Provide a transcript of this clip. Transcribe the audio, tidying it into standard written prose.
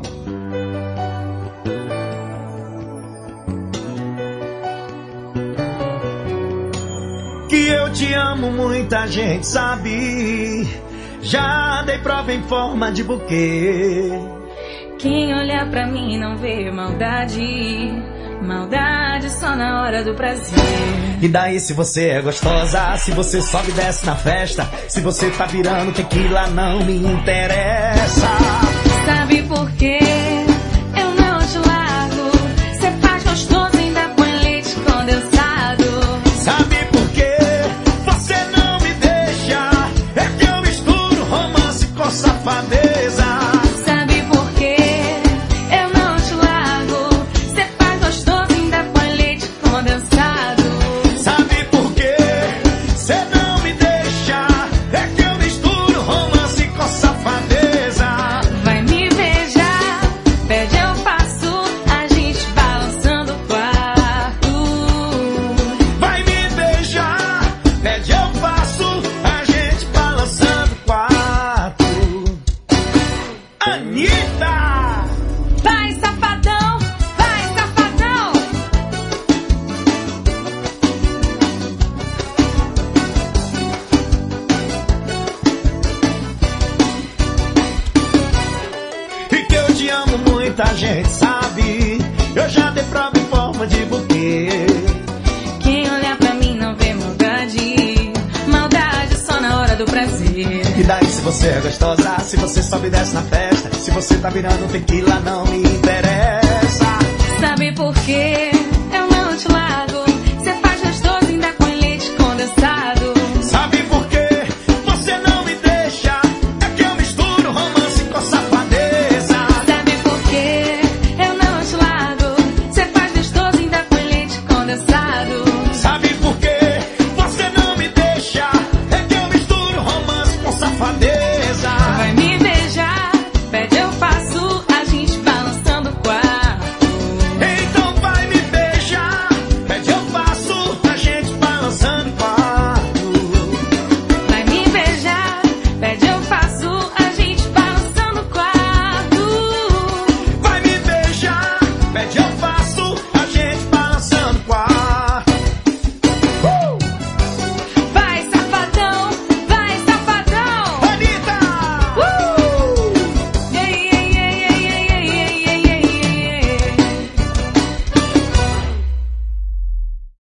Que eu te amo, muita gente sabe. Já dei prova em forma de buquê. Quem olhar pra mim não vê maldade. Maldade só na hora do prazer. E daí se você é gostosa, se você sobe e desce na festa, se você tá virando tequila não me interessa. Sabe por quê? Eu não te largo. Cê faz gostoso, ainda põe leite condensado. Sabe por quê? Você não me deixa. É que eu misturo romance com safadeza. Sabe por quê? Eu não te largo. Cê faz gostoso, ainda põe leite condensado. Sabe por quê? Você não me deixa. É que eu misturo romance com safadeza. Vai me beijar, pede eu faço, a gente balançando o quarto. Vai me beijar, pede eu faço, a gente balançando o quarto. Anitta! Vai, safadão! Vai, safadão! E que eu te amo, muita gente sabe. Eu já dei prova em forma de buquê. Quem olhar pra mim não vê maldade. Maldade só na hora do prazer. E daí se você é gostosa, se você sobe e desce na festa, se você tá virando tequila não me interessa. Sabe por quê?